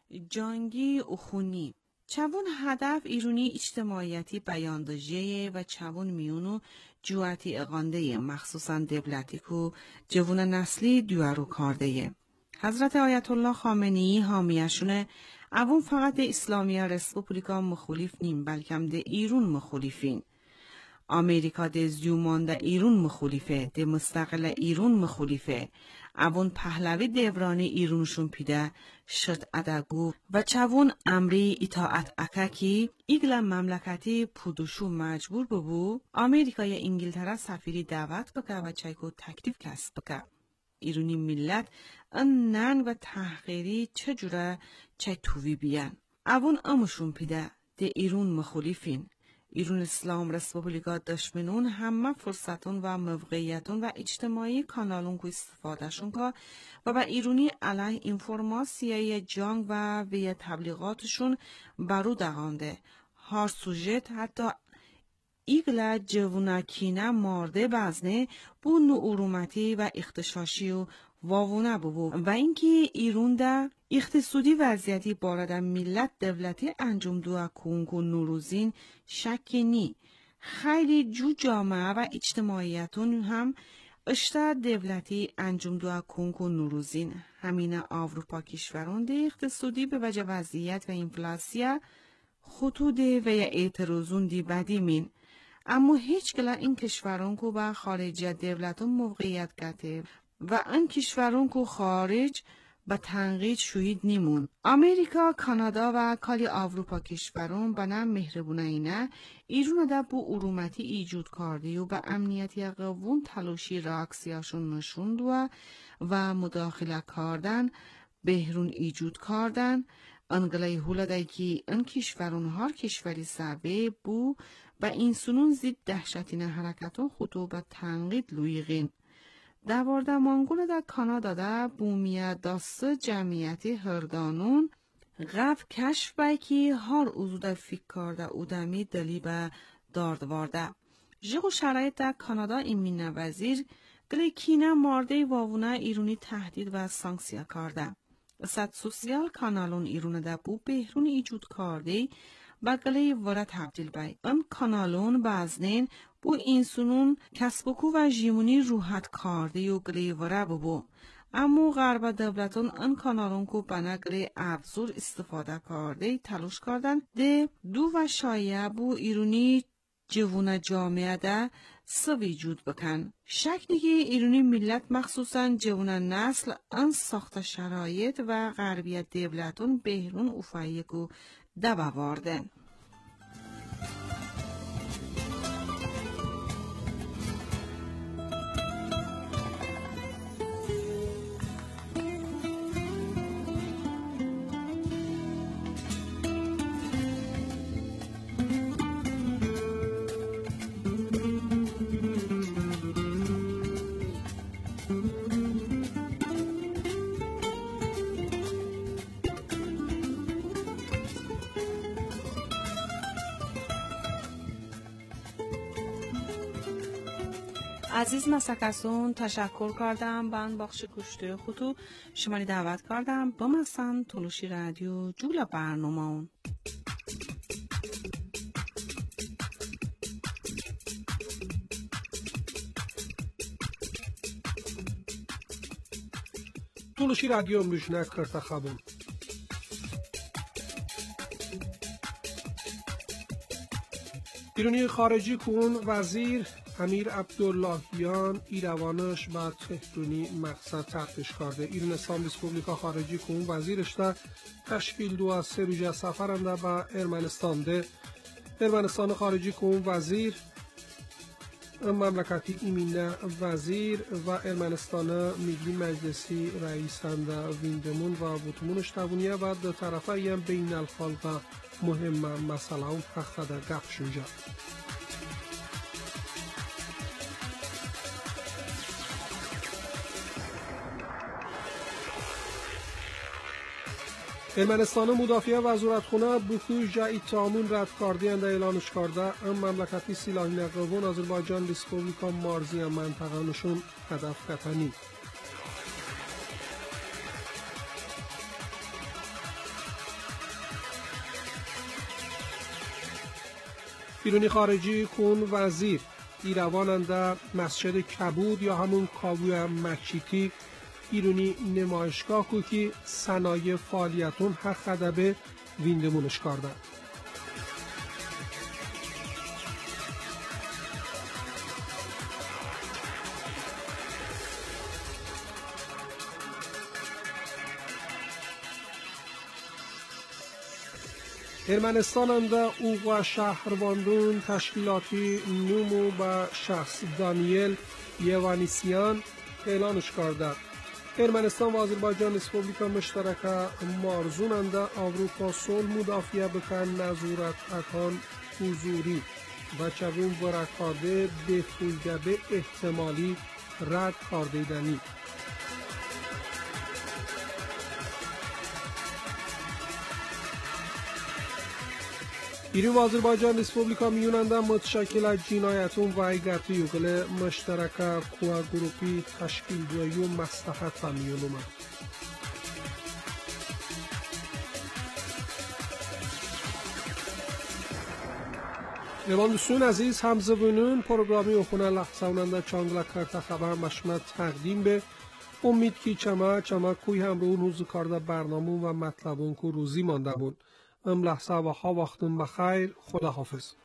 S6: جنگی اخونی. چون هدف ایرانی اجتماعیتی بیاندجیه و چون میونو جواتی اقانده مخصوصا دولتی که جوان نسلی دوارو کارده. حضرت آیت الله خامنه‌ای حامیشونه اوون فقط ده اسلامیه رسپوبلیکا مخالف نیم بلکم ده ایران مخالفین. امریکا ده زیومان ده ایران مخالفه، ده مستقل ایران مخالفه. اوون پهلوی دورانی ایرانشون پیده شد ادگو و چون امری اطاعت اکاکی ایگلا مملکتی پودوشو مجبور ببو امریکای انگلترا سفیری دعوت بکه و چایکو تکلیف کسب بکه. ایرانی ملت ان ننگ و تحقیری چجوره چه تووی بیان. اوون امشون پیده ده ایران مخالفین. ایران اسلام رسپوبلیکا دشمنون همه فرصتون و موقعیتون و اجتماعی کانالون کو استفاده شون که و با ایرانی علیه اینفورماسیای جنگ و وی تبلیغاتشون برو دغانده. هر سوژت حتی ایگلا جوونکینه مارده بزنه بو نورومتی و اختشاشی و واوونه ببو و اینکه ایران ده اقتصادی وضعیتی بارد ملت دولتی انجام دو کنگو نوروزین شکی نی. خیلی جو جامعه و اجتماعیتون هم اشتا دولتی انجام دو کنگو نوروزین همین اروپا کشوران ده اقتصادی به وجه وضعیت و انفلاسیا خطوط و یا اعتراضون دی بدی مین. اما هیچ گلا این کشوران کو با خارج دولتون موقعیت گته و این کشوران کو خارج با تنقید شوید نیمون. امریکا، کانادا و کالی اروپا کشوران بنا مهربونه اینه ایران ده بو ارومتی ایجود کرده و با امنیتی قوون تلاشی راکسیاشون نشوند و مداخله کردن بهرون ایجود کردن. انگلای هولده که این کشوران هر کشوری سبه بو با این سنون زید دهشتین حرکتون خودو با تنقید لویغین. دوارده مانگول در کانادا در بومیه داست جمعیتی هردانون غف کشف بای که هر اوزوده فکر کرده اودمی دلی به داردوارده. جیغو شرایط در کانادا ایمین وزیر گلی کینه مارده واوونه ایرونی تهدید و سانکسیا کرده. صد سوسیال کانالون ایرون ده بو بهرون ایجود کرده با گلی وره تبدیل بای. ام کانالون بازنین بو اینسونون کسبکو و جیمونی روحت کرده و گلی وره ببو. امو غرب دولتون ان کانالون کو بنا گلی افزور استفاده کرده تلاش کردن ده دو و شایع بو ایرونی جوون جامعه ده وجود بکن. شکلی که ایرانی ملت مخصوصا جوون نسل ان ساخت شرایط و غربیت دولتون بهرون افایی کو دبا واردن. عزیز مسکسون تشکر کردم بان بخش کشته خودو شماری دعوت کردم با مثلا تلوشی رادیو جولا برنامه اون
S5: Tulushi radyo müjne kırta xabun. ایرانی خارجی کون وزیر امیر عبداللهیان ایروانش و تهرونی مقصد تفتیش کرده. ایران اسلام ریسپوبلیکا خارجی کون وزیرش در تشکیل دو از سه روز سفرنده به ارمنستان ده. ارمنستان خارجی کون وزیر مملکتی ایمینه وزیر و ارمنستان ملی مجلسی رئیسنده ویندمون و بوتمونش تبونیه و دو طرفه یم بین الخلقه مهم مسئله اون حق در گفت شنجا. ارمنستان مدافع وزارتخانه بخوی جای تامون رد کردن اعلانش کرده. ام مملکتی سلاحی نقوان آذربایجان ریسپوبلیکا مارزی منطقه نشون هدف کتنی. ایرانی خارجی کون وزیر ایرواننده مسجد کبود یا همون کاوی مکیتی ایرانی نمایشگاه که صنایع فعالیتون حق خدبه ویندمونش کرده. ارمنستان هم در اوق و شهرواندون تشکیلاتی نومو با شخص دانیل یوانیسیان اعلانش کرده. ارمنستان و آذربایجان ریسپوبلیکا مشترکه مارزوننده اروپا صلح مدافع بکن نظورت اکان حضوری و چوون برکارده به فولگبه احتمالی رد کاردیدنی. ایران و آذربایجان ریسپوبلیکا میوننده متشکل از جنایتون و ایگرتی یوگل مشترکه کوه گروپی تشکیل دویو مصلحت و میونومه. دوستان عزیز همزبونون پروگرامی اخونه لحظه‌وننده چانگلا کرده خبر مشمت تقدیم به امید کی چما کوی هم رو روز کارده برنامه و مطلبون کو روزی مانده بود. ام لحظه و ها وقتون بخیر. خدا حافظ.